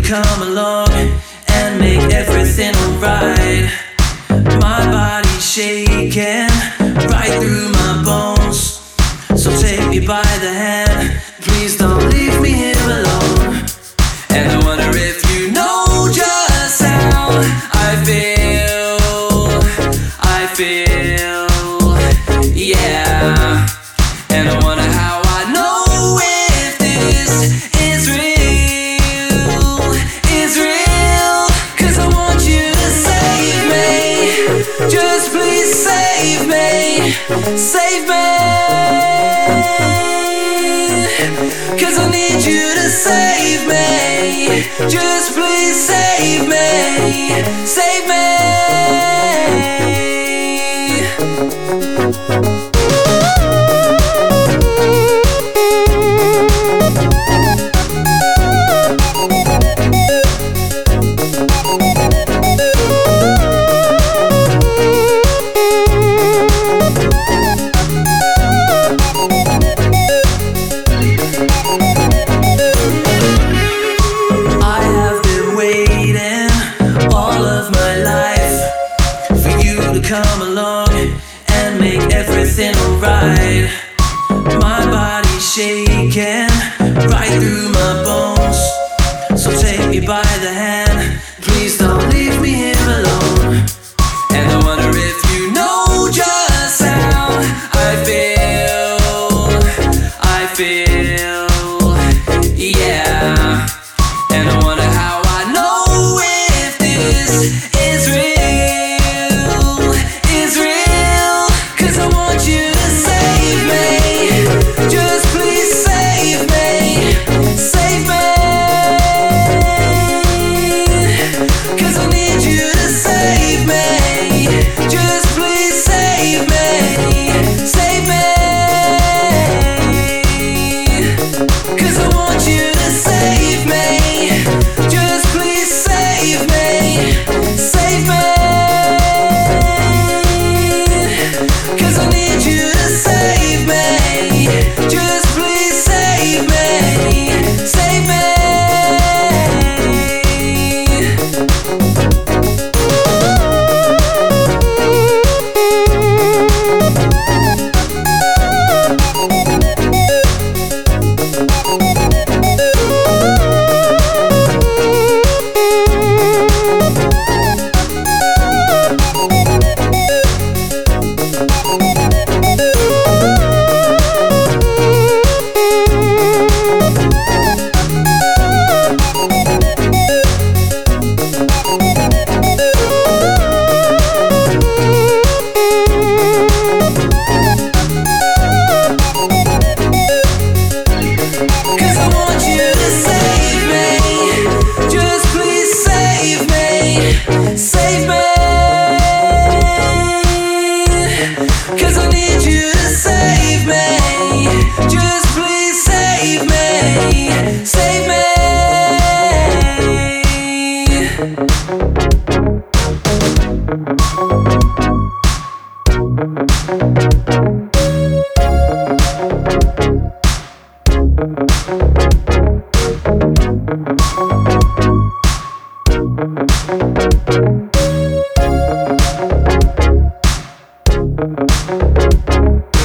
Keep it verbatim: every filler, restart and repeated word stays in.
come along and make everything alright. My body's shaking right through my bones. So take me by the hand, please don't leave me here alone. And I wonder if you know just how I feel, I feel, yeah. And I wonder how I know if this is real, is real. Cause I want you to save me, just please save me, save me. Cause I need you to save me, just please save me, save me. Come along and make everything alright. My body's shaking right through my bones. So take me by the hand, please don't leave me here alone. And I wonder if you know just how I feel, I feel, yeah. And I wonder how I know if this is real. Thank you.